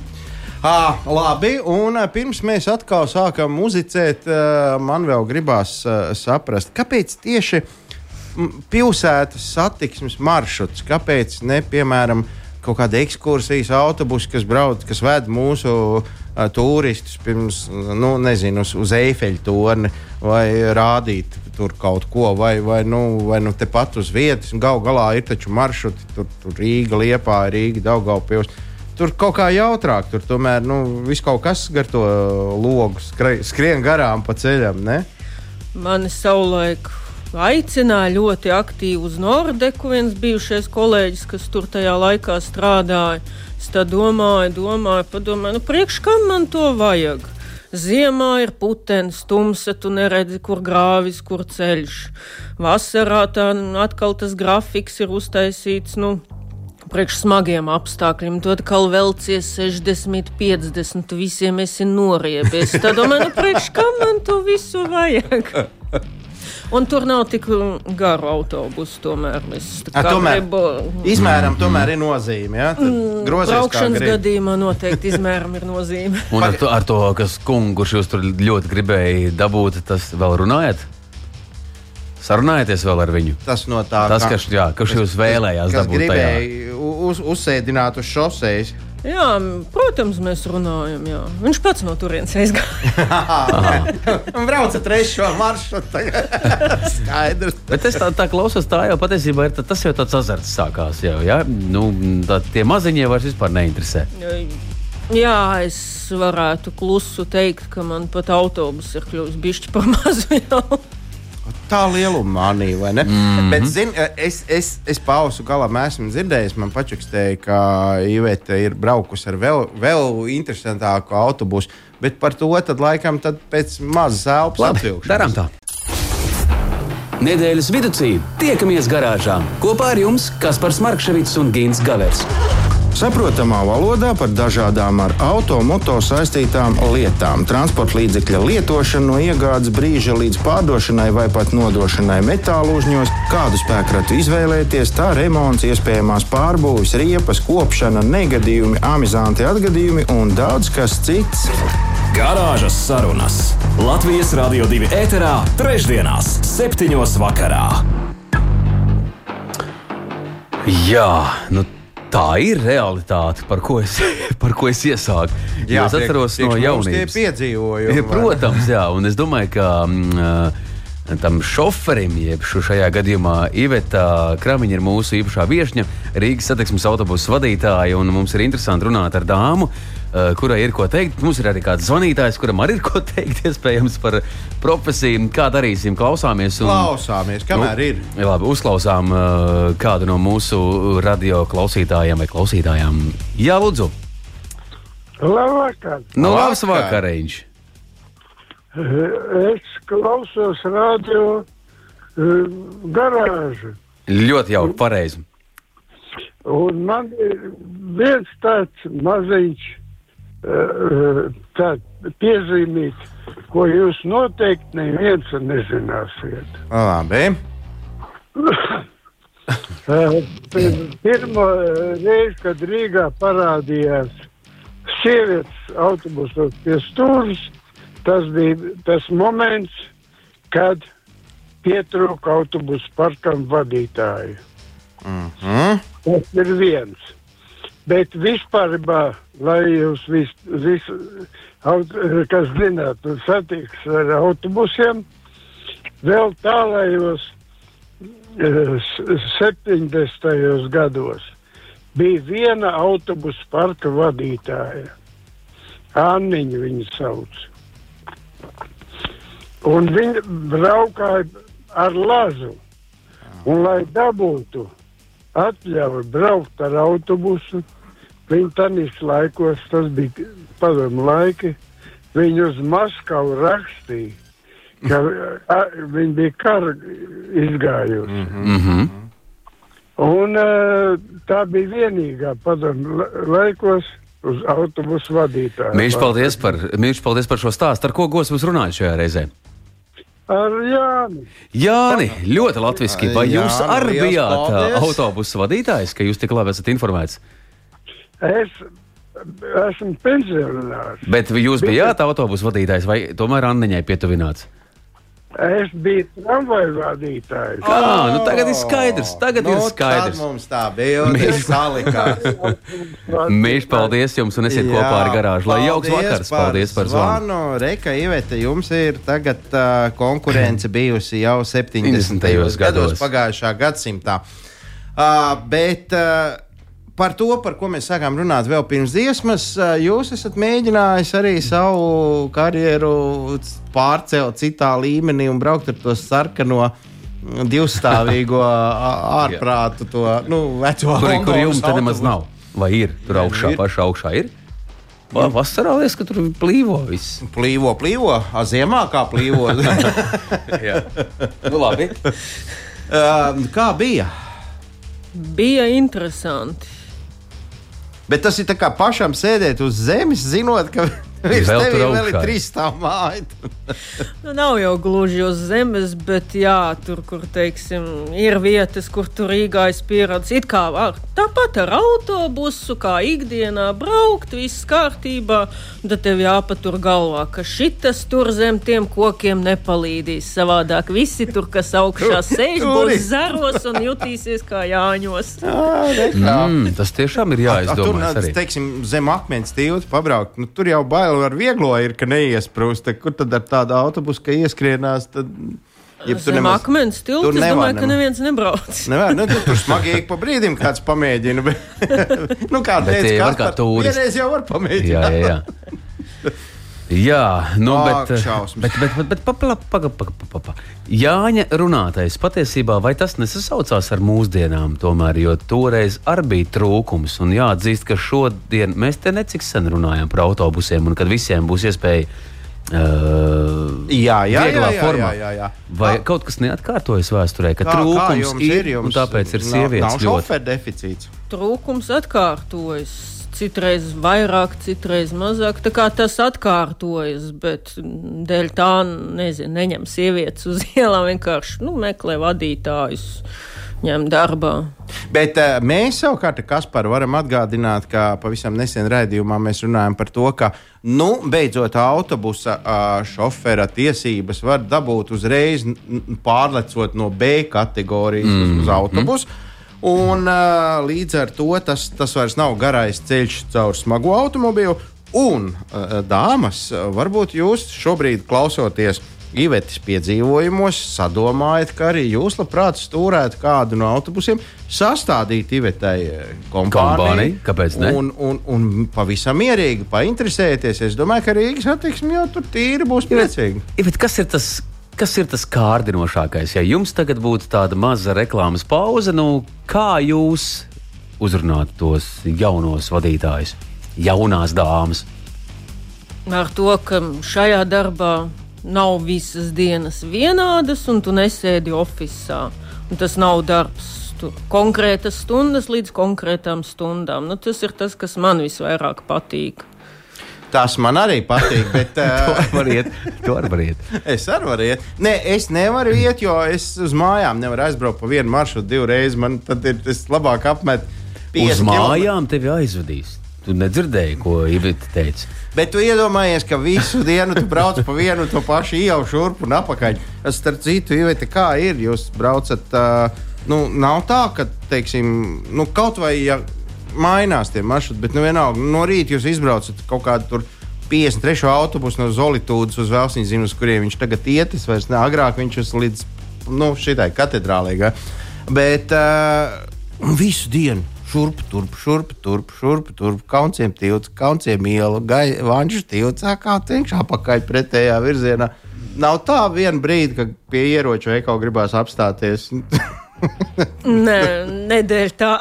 À, labi, un ā, pirms mēs atkal sākam muzicēt, ā, man vēl gribās ā, saprast, kāpēc tieši m, pilsētas satiksmes maršruts, kāpēc ne, piemēram, kaut kāda ekskursijas autobusi, kas brauc, kas ved mūsu ā, turistus pirms, nu, nezinu, uz, uz Eifeļa torni, vai rādīt tur kaut ko, vai, vai, nu, vai nu tepat uz vietas, un gal galā ir taču maršruti, tur, tur Rīga, Liepāja, Rīga, Daugavpils. Tur kaut kā jautrāk, tur tomēr nu, viss kaut kas gar to logu skrai, skrien garām pa ceļam, ne? Mani savulaik aicināja ļoti aktīvi uz Nordeku, viens bijušais kolēģis, kas tur tajā laikā strādāja. Es tā domāju, domāju, padomāju, nu priekš kam man to vajag? Ziemā ir putenis, tumsa, tu neredzi, kur grāvis, kur ceļš. Vasarā tā atkal tas grafiks ir uztaisīts, nu, priekš smagiem apstākļiem. Tu atkal velcies sešdesmit, piecdesmit, tu visiem esi noriebies. Tad domāju, nu priekš kam man to visu vajag? Un tur nav tik garu autobusu, tomēr. Es A, tomēr gribu... izmēram tomēr ir nozīme, ja? Braukšanas gadījumā noteikti izmēram ir nozīme. Un ar to, ar to kas kungu, kurš jūs tur ļoti gribēja dabūt, tas vēl runājat? Sarunājieties vēl ar viņu? Tas no tā, tas, kas, jā, kas jūs vēlējās kas dabūt tajā? Kas gribēja uz, uzsēdināt uz šosejas. Jā, protams, mēs runājam, jā. Viņš pats no turienes aizgāja. Un brauca trešo maršrutu. Skaidrs. Bet es tā, tā klausos, tā jau patiesībā ir, tas jau tāds azarts sākās jau, jā? Nu, tā, tie maziņie vairs vispār neinteresē. Jā, es varētu klusu teikt, ka man pat autobus ir kļuvis bišķi par mazu jau. Tā lieluma manī, vai ne? Mm-hmm. Bet, zin, es, es, es pausu galā esmu dzirdējis, man pačukstēja, ka Ivete ir braukusi ar vēl, vēl interesantāku autobusu, bet par to tad laikam tad pēc mazas elpas atvilkšanas. Darām tā. Nedēļas viducī tiekamies garāžā. Kopā ar jums Kaspars Markševits un Gins Gavers. Saprotamā valodā par dažādām ar auto, moto saistītām lietām. Transporta līdzekļa lietošanu no iegādes brīža līdz pārdošanai vai pat nodošanai metālu uzņos, kādu spēkratu izvēlēties, tā remonts, iespējamās pārbūves, riepas, kopšana, negadījumi, amizanti atgadījumi un daudz kas cits. Garāžas sarunas Latvijas Radio divi ēterā trešdienās septiņos vakarā. Jā, nu tā ir realitāte, par ko es, par ko es iesāku. Jā, es atceros priek, no jaunības. Tie piedzīvojumi. Protams, jā, un es domāju, ka mm, tam šoferim, jeb šajā gadījumā Iveta Kramiņa ir mūsu īpašā viešņa, Rīgas satiksmes autobusu vadītāja, un mums ir interesanti runāt ar dāmu, kurai ir ko teikt. Mums ir arī kāds zvanītājs, kuram arī ir ko teikt, iespējams, par profesiju. Kā darīsim? Klausāmies. Un, Klausāmies, kamēr nu, ir. Labi, uzklausām uh, kādu no mūsu radio klausītājiem vai klausītājām. Jā, lūdzu. Labvakar. Nu, labs vakariņš. Es klausos radio uh, garāžu. Ļoti jauki, pareizi. Un man ir viens tāds maziņš tā piezīmīt, ko jūs noteikti neviens nezināsiet. Labi. Pirmo reizi, kad Rīgā parādījās sievietes autobusos pie stūras, tas bija tas moments, kad pietrūka autobusu parkam vadītāju. Mm-hmm. Tas ir viens. Bet vispārībā, lai jūs vis, vis, kas zināt, satiks ar autobusiem, vēl tālajos septiņdesmitajos gados bija viena autobusu parka vadītāja. Anniņa viņu sauc. Un viņa braukāja ar lazu. Un lai dabūtu atļauju braukt ar autobusu, viņi tanīs laikos, tas bija padomu laiki, viņi uz Maskavu rakstīja, ka a, viņi bija kara izgājusi. Mm-hmm. Un uh, tā bija vienīgā padomu laikos uz autobusu vadītāju. Mīļš, paldies par, mīļš, paldies par šo stāstu. Ar ko Gos mums runājat šajā reizē? Ar Jāni. Jāni, ļoti latviski. Vai Jāni, jūs arī liels bijāt paldies. autobusu vadītājs, ka jūs tik labi esat informēts? Es esmu pensionārs. Bet jūs bijāt autobusu vadītājs vai tomēr Anniņai pietuvināts? Es biju tramvaju vadītājs. Kā? Nu tagad ir skaidrs. Tagad nu, ir skaidrs. Tad mums tā bilde salikās. Mīļš, paldies jums un esiet kopā ar garāžu. Lai jauks vakars. Paldies par zvanu. Reka, Ivete, jums ir tagad uh, konkurence bijusi jau septiņdesmitajos gados pagājušā gadsimtā. Uh, bet uh, par to, par ko mēs sākām runāt vēl pirms dziesmas, uh, jūs esat mēģinājis arī savu karjeru pārcelt citā līmenī un braukt ar to sarkano divstāvīgo ārprātu, to nu, veco Kur, kur jums te autobusu. nemaz nav? Vai ir? Tur augšā, Ir. pašā augšā ir? Va- Vasarā liekas, ka tur plīvo viss. Plīvo, plīvo, a ziemā kā plīvo. Jā. Nu labi. uh, kā bija? bija interesanti. Bet tas ir tā kā pašam sēdēt uz zemes, zinot, ka virs Vēl tur tevī vēl augšā. ir trīs stāv māja. Nu, nav jau gluži uz zemes, bet jā, tur, kur, teiksim, ir vietas, kur tur Rīgā es pieradzu. It kā ar, tāpat ar autobusu, kā ikdienā braukt, viss kārtībā. Tad tev jāpatur galvā, ka šitas tur zem tiem kokiem nepalīdīs. Savādāk visi tur, kas augšā sēž, būs zaros un jutīsies kā Jāņos. Mm, tas tiešām ir jāizdomās tur, arī. Teiksim, zem akmens tilta pabraukt. Nu, tur jau bail ar vieglo ir, ka neiesprūst. Kur tad ar tādu autobusu, ka ieskrienās, tad... Ja Zem nemaz, akmens tilta, es nevar, domāju, ka neviens nebrauc. Nevar, nu, tur, tur smagīgi pa brīdim kāds pamēģina. Bet, nu, kā Bet teica, var kā tūris. vienreiz jau var pamēģināt. Jā, jā, jā. Jā, nu, Ak, bet, šausmas. bet, bet, bet, bet papla, paga, paga, paga, paga. Jāņa runātais patiesībā, vai tas nesasaucās ar mūsdienām tomēr, jo toreiz arī bija trūkums, un jāatzīst, ka šodien mēs te necik sen runājam par autobusiem, un kad visiem būs iespēja uh, Jā, jā, vieglā jā, jā, formā. jā, jā. Vai Kā- kaut kas neatkārtojas vēsturē, ka Kā, kā trūkums jums ir, ir jums, un tāpēc ir nav, sievietes nav ļoti. šoferu deficīts. Trūkums atkārtojas. Citreiz vairāk, citreiz mazāk. Tā kā tas atkārtojas, bet dēļ tā, nezinu, neņem sievietes uz ielām, vienkārši nu, meklē vadītājus, ņem darbā. Bet uh, mēs savukārt, Kaspar, varam atgādināt, ka pavisam nesen raidījumā mēs runājam par to, ka, nu, beidzot autobusa uh, šofera tiesības var dabūt uzreiz, n- pārlecot no B kategorijas mm. uz, uz autobusu. Mm. Un uh, līdz ar to tas, tas vairs nav garais ceļš caur smagu automobīlu. Un, uh, dāmas, uh, varbūt jūs šobrīd klausoties Ivetes piedzīvojumos, sadomājat, ka arī jūs labprāt stūrētu kādu no autobusiem, sastādīt Ivetai kompāniju. Kompāniju, kāpēc ne? Un, un, un pavisam mierīgi painteresēties. Es domāju, ka Rīgas attieksme jau tur tīri būs priecīgi. Ivet, kas ir tas? Kas ir tas kārdinošākais? Ja jums tagad būtu tāda maza reklāmas pauze, nu, kā jūs uzrunātu tos jaunos vadītājus, jaunās dāmas? Ar to, ka šajā darbā nav visas dienas vienādas, un tu nesēdi ofisā. Un tas nav darbs. Tu konkrētas stundas līdz konkrētām stundām. Nu, tas ir tas, kas man visvairāk patīk. Tas man arī patīk, bet To var iet, to var iet. es arī varu iet. Nē, es nevaru iet, jo es uz mājām nevaru aizbraukt pa vienu maršrutu divreiz. Man tad ir tas labāk apmet Uz piecdesmit mājām tevi aizvedīs. Tu nedzirdēji, ko Ivita teica. Bet tu iedomājies, ka visu dienu tu brauc pa vienu to pašu ielu šurp un apakaļ. Es starp citu, Ivita, kā ir? Jūs braucat, uh, nu, nav tā, ka, teiksim, nu, kaut vai, ja mainās tie maršruti, bet nu vienalga, no rīta jūs izbraucat kaut kādu tur piecdesmit trešo autobusu no Zolitūdas uz Velsiņu zinu, uz kuriem viņš tagad iet, es vairs ne, agrāk viņš uz līdz, nu, šitai katedrālai, ga. Bet uh, visu dienu šurp, turp, šurp, turp, šurp, turp, Kaunciem tilts, Kaunciem iela, gai, Vanču tilts, kā teikšu, apakaļ pretējā virzienā. Nav tā viena brīdi, ka pie ieroču veikala gribās apstāties. Nē, nedēļ tā.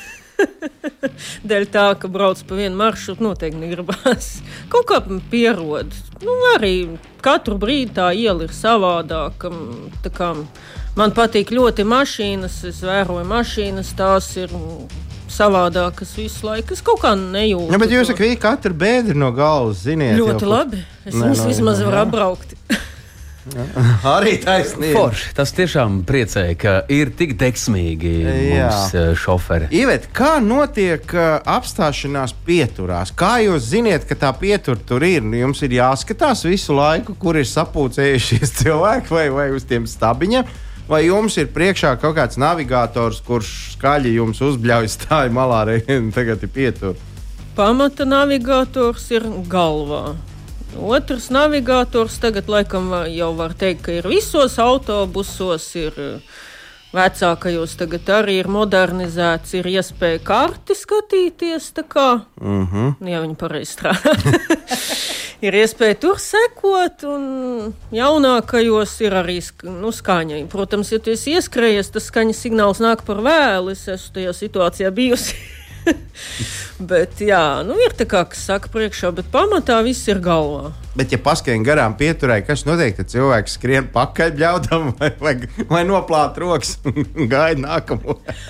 Dēļ tā, ka brauc pa vienu maršrutu, noteikti negribās. Kaut kā pierod. Nu, arī katru brīdi tā iela ir savādāka. Tā kā man patīk ļoti mašīnas, es vēroju mašīnas, tās ir savādākas visu laiku. Es kaut kā nejūtu. Ja, bet jūs sakat, ka katru bēdri no galvas ziniet. Ļoti jau, labi. Es Nē, viņus no, vismaz jā. varu apbraukt. Arī taisnība. Forši, tas tiešām priecēja, ka ir tik deksmīgi Jā. mums eh, šoferi. Ivet, kā notiek uh, apstāšanās pieturās? Kā jūs zināt, ka tā pietur tur ir? Jums ir jāskatās visu laiku, kur ir sapulcējušies cilvēki vai, vai uz tiem stabiņiem, vai jums ir priekšā kaut kāds navigators, kurš skaļi jums uzbļauj stāju malā, un tagad ir pietur? Pamata navigators ir galvā. Otrs navigators tagad laikam jau var teikt, ka ir visos autobusos, ir vecākajos tagad arī ir modernizēts, ir iespēja karti skatīties, tā kā, Uh-huh. ja viņi pareizi strādā. Ir iespēja tur sekot, un jaunākajos ir arī sk- nu, skaņa. Protams, ja tu esi ieskrējies, tas skaņas signāls nāk par vēlu, es esmu tajā situācijā bijusi. Bet, jā, nu ir tā kā, kas saka priekšā, bet pamatā viss ir galvā. Bet, ja paskrien garām pieturēji, kas notiek, tad cilvēks skrien pakaļ bļaudam vai, vai, vai noplāt rokas un gaida nākamo.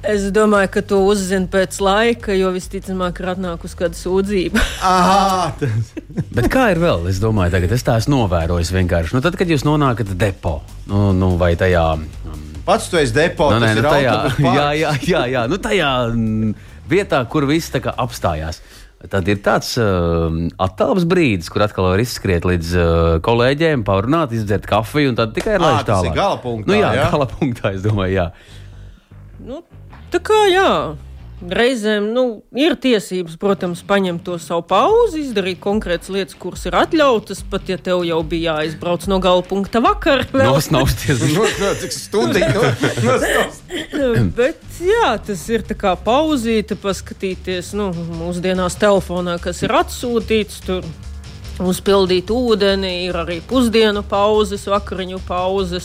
Es domāju, ka to uzzina pēc laika, jo visticamāk ir atnākusi kāda sūdzība. Aha, tas. Bet kā ir vēl? Es domāju, tagad es tā esmu novērojis vienkārši. Nu, tad, kad jūs nonākat depo, nu, nu vai tajā... Um, Pats tu esi depo, nu, tas nē, ir nu, tajā, autobus parks. jā, jā, jā, jā, nu tajā mm, vietā, kur viss tā kā apstājās. Tad ir tāds uh, attāls brīdis, kur atkal var izskriet līdz uh, kolēģiem, parunāt, izdzert kafiju un tad tikai ir laiž tālāk. Tas ir gala punktā, nu, jā, jā? gala punktā, es domāju, jā. Nu, tā kā jā, reizēm nu, ir tiesības, protams, paņemt to savu pauzi, izdarīt konkrētas lietas, kuras ir atļautas, pat ja tev jau bija jāizbrauc no gala punkta vakar. Nosnausties. No, no, cik stundīgi no, nosnaust. Bet jā, tas ir tā kā pauzīte, paskatīties, nu, mūsdienās telefonā, kas ir atsūtīts, tur uzpildīt ūdeni, ir arī pusdienu pauzes, vakariņu pauzes.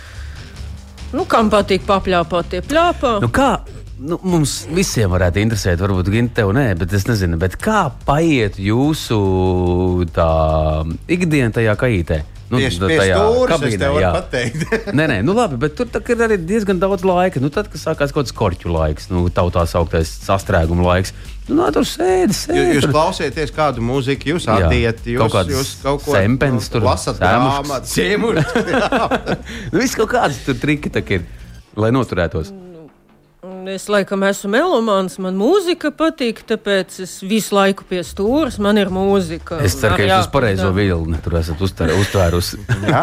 Nu, kam patīk papļāpāt, tie pļāpā. Nu, kā? Nu, mums visiem varētu interesēt, varbūt Ginte tev nē, bet es nezinu, bet kā paiet jūsu tā ikdiena tajā kaitē? Nu, Tieši pie stūras es tev varu pateikt. Nē, nē, nu labi, bet tur ir arī diezgan daudz laika. Nu, tad, kad sākās kaut kāds korķu laiks, nu, tautā sauktais sastrēguma laiks, nu, nā, tur sēdi, sēdi. Jūs klausieties kādu mūziku, jūs adiet, jūs kaut kādas jūs kaut ko sempens, tur lasat grāmatas, ciemurus. Nu, viss kaut kāds tur triki tak ir, lai noturētos. Es laikam esmu melomāns, man mūzika patīk, tāpēc es visu laiku pie stūras, man ir mūzika. Es ceru, ka jūs uz pareizo vilni tur esat uztvērusi. Jā,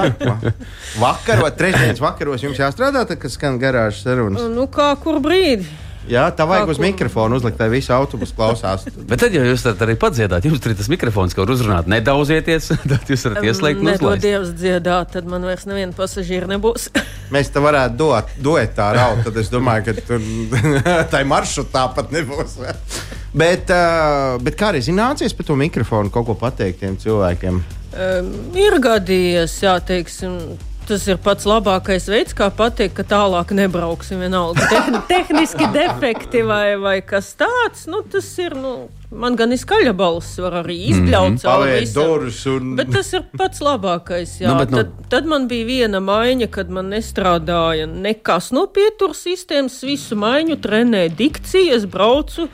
vakarot, trešdienas vakaros jums jāstrādā, tad, kad skan garāžas sarunas. Nu, kā kur brīdi? Jā, tā vajag Kā uz kur? mikrofonu uzlikt, lai visi autobusi klausās. Bet tad, ja jūs varat arī padziedāt, jums tur ir tas mikrofons, ko var uzrunāt, nedaudzieties, tad jūs varat ieslēgt un Nedod uzlaist. Dievs dziedāt, tad man vairs neviena pasažīra nebūs. Mēs te varētu dot, duetā raut, tad es domāju, ka tur tai maršrutā pat nebūs. Bet, uh, bet kā arī zinācies par to mikrofonu kaut ko pateikt tiem cilvēkiem? Um, ir gadījies, jā, teiksim, tas ir pats labākais veids, kā pateikt, ka tālāk nebrauksim vienalga. Tehni, tehniski defekti vai, vai kas tāds, nu tas ir, nu, man gan ir skaļa balss, var arī izbļaut cauri Pavērt visam. durvis un... Bet tas ir pats labākais, jā. Nu, bet, nu- tad, tad man bija viena maiņa, kad man nestrādāja nekas no pieturas sistēmas, visu maiņu trenēja dikciju, es braucu.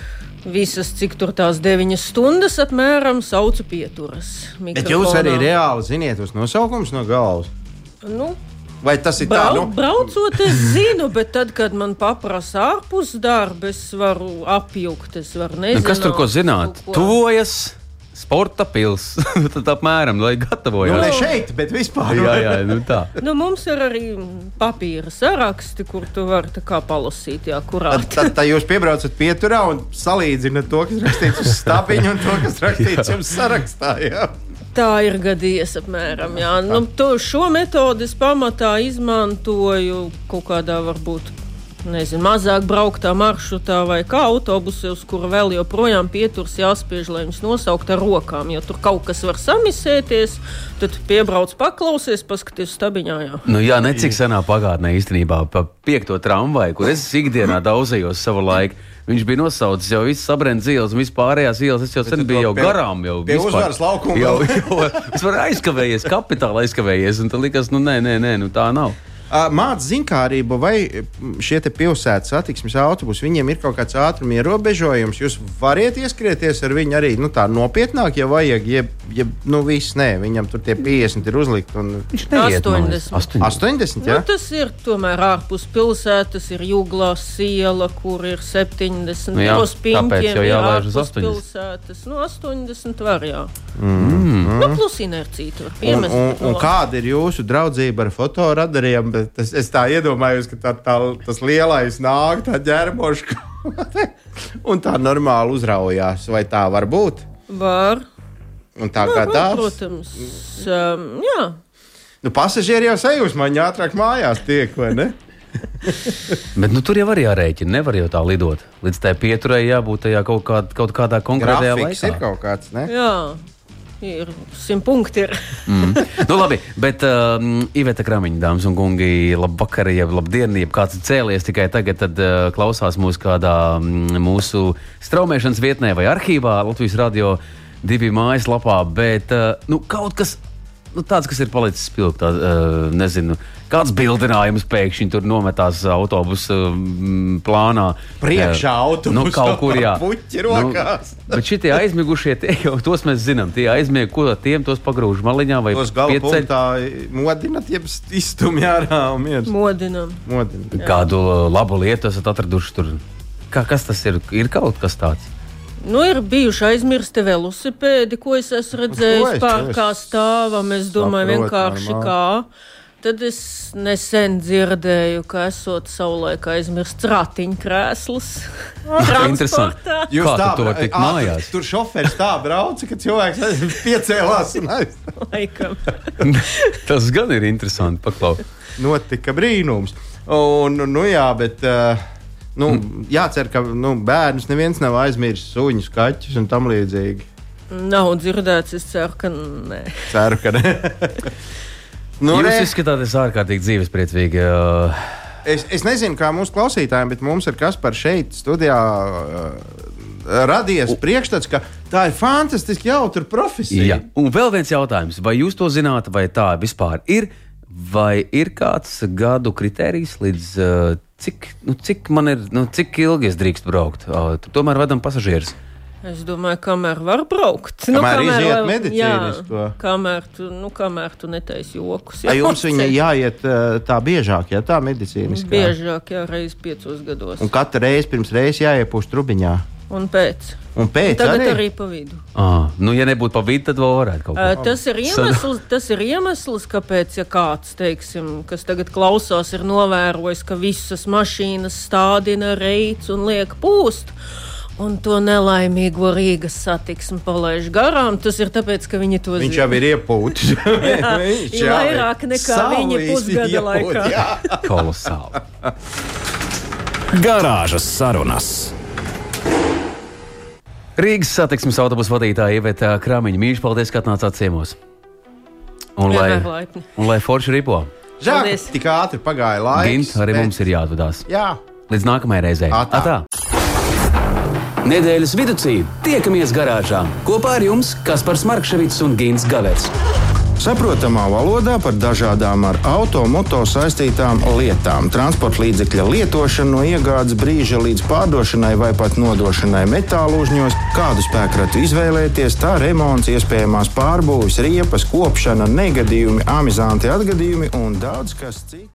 Visas, cik tur tās deviņas stundas apmēram saucu pieturas. Bet jūs arī reāli ziniet tos nosaukums no galvas? Nu, Vai tas ir brau, tā, nu? braucot, es zinu, bet tad, kad man paprasa ārpus darba, es varu apjukt, es varu Nu, nezināt. kas tur ko zināt? ko. Tuvojas sporta pils. Tad apmēram, lai Nu, gatavojās. ne šeit, bet vispār. Jā, jā, nu tā. Nu, mums ir arī papīra saraksti, kur tu vari tā kā palasīt, jā, kurā. Tad, tad, tad jūs piebraucat pieturā un salīdzināt to, kas rakstīts uz stabiņa un to, kas rakstīts jums sarakstā. Jā. Tā ir gadījies apmēram. Jā. Nu, to, šo metodi es pamatā izmantoju kaut kādā varbūt nezinu, mazāk brauktā maršrutā vai kā autobusi, uz kura vēl joprojām pieturas jāspiež, lai viņus nosaukt ar rokām. Ja tur kaut kas var samisēties, tad piebrauc paklausies, paskaties stabiņā. Jā. Nu, jā, necik senā pagātnē īstenībā pa piekto tramvaju, kur es ikdienā daudzējos savu laiku. Viņš bija nosaucis jau visas sabrēnas ielas un vispārējās ielas. Es jau sen biju jau pie- garām. Jau pie vispār. uzvaras laukuma Jau, vēl. jau, es varu aizkavējies, kapitāli aizkavējies. Un tad likās, nu nē, nē, nē, nu tā nav. Māca zinkārību, vai šie te pilsētas satiksmes autobusi, viņiem ir kaut kāds ātruma ierobežojums. Jūs variet ieskrieties ar viņu arī nu, tā nopietnāk, ja vajag, ja, ja nu viss nē, viņam tur tie piecdesmit ir uzlikt. Un... astoņdesmit. astoņdesmit, jā? Nu, tas ir tomēr ārpus pilsētas, ir Jūglās iela, kur ir septiņdesmit. Nu jā, Uz Piņķiem tāpēc jau ir jālaiž uz ārpus astoņdesmit. pilsētas. Nu, astoņdesmit var, jā. Mm. Nu, plus inercīti var Un, piemest. un, bet, un nu, kāda ir jūsu draudzība ar fotoradariem? Es, es tā iedomājos, ka tā, tā, tas lielais nāk, tā ģērmoška, un tā normāli uzraujās. Vai tā var būt? Var. Un tā Var, kā var, tāds. protams. Um, jā. Nu, pasažieri jau sajūsmaņā ātrāk mājās tiek, vai ne? Bet nu, tur jau arī jārēķina. Nevar jau tā lidot. Līdz tai pieturai jābūt tajā kaut, kā, kaut kādā konkrētajā Grafiks laikā. ir kaut kāds, ne? Jā. Ir simt punkti. Ir. Mm. Nu, labi, bet um, Iveta Kramiņa, dāmas un kungi, labvakar, jeb labdien, jeb kāds ir cēlies tikai tagad, tad uh, klausās mūs kādā mm, mūsu straumēšanas vietnē vai arhīvā Latvijas radio divi mājaslapā, bet uh, nu, kaut kas nu, tāds, kas ir palicis spilgt, tā, uh, nezinu, kāds bildinājums pēkšņi tur nometās autobusu um, plānā. Priekšā autobusu, nu, kaut kur, jā. Puķi rokās. Nu, bet šitie aizmigušie, tie jau tos mēs zinām, tie aizmieg, ko tiem tos pagrūž maliņā vai tos gala pieceļ. punktā modinat, jeb izstumj ārā un miers. Modinam. Modinam. Kādu labu lietu esat atraduši tur? Kā, kas tas ir? Ir kaut kas tāds? Nu, ir bijuši aizmirsti velosipēdi, ko es esmu redzējis parkā stāvam. Es domāju, vienkārši kā. Tad es nesen dzirdēju, ka esot savulaik aizmirsts ratiņkrēsls transportā. Jūs kā tā, tu to tik mājās? Tur šoferis tā brauca, ka cilvēks piecēlās un aizstāv. Laikam. Tas gan ir interesanti, paklaut. Notika brīnums. Un, nu jā, bet... Uh, Nu, mm. Jācer, ka nu, bērnus neviens nav aizmirsis suņus, kaķus un tam līdzīgi. Nav dzirdēts, es ceru, ka nē. Ceru, ka nē. nu, Jūs izskatāties ārkārtīgi dzīvespriecīgi. Uh... Es, es nezinu, kā mūsu klausītājiem, bet mums ir kas par šeit studijā uh, radies priekšstats, ka tā ir fantastiski jautra profesija. Jā. Un vēl viens jautājums. Vai jūs to zināt, vai tā vispār ir? Vai ir kāds gadu kritērijs līdz uh, cik, nu, cik man ir, nu, cik ilgi es drīkstu braukt? Uh, tomēr vedam pasažierus. Es domāju, kamēr var braukt. Kamēr, nu, kamēr iziet medicīnisko. Jā, kamēr tu, nu, kamēr tu netaisi jokus. Jā, jums viņa jāiet tā biežāk, ja tā medicīniskā? Biežāk, jā, reiz piecos gados. Un katru reizi pirms reizes jāiepūst trubiņā? Un pēc. Un pēc un tagad arī? arī pa vidu. Ah, nu, ja nebūtu pa vidu, tad vēl varētu kaut ko. Uh, tas, ir iemesls, tas ir iemesls, kāpēc, ja kāds, teiksim, kas tagad klausās, ir novērojis, ka visas mašīnas stādina reids un liek pūst, un to nelaimīgo Rīgas satiksmi palaiž garām, tas ir tāpēc, ka viņi to Viņš zina. jau ir iepūtis. Jā, ir vairāk nekā viņi pusgada laikā. Kolosāli. Garāžas sarunas. Rīgas satiksmes autobusu vadītāja Iveta Kramiņa. Mīļš, paldies, ka atnācāt ciemos. Un lai, Vienmēr laipni. un lai forši ripo. Žāk, Paldies. tik ātri pagāja laiks. Gint, arī bet- mums ir jāatvadās. Jā. Līdz nākamajai reizei. Atā. Atā. Nedēļas vidū tiekamies garāžā. Kopā ar jums Kaspars Markševits un Gints Gavers. Saprotamā valodā par dažādām ar auto, moto saistītām lietām, transporta līdzekļa lietošanu no iegādes brīža līdz pārdošanai vai pat nodošanai metālu uzņos, kādu spēkratu izvēlēties, tā remonts, iespējamās pārbūves, riepas, kopšana, negadījumi, amizanti atgadījumi un daudz kas cits.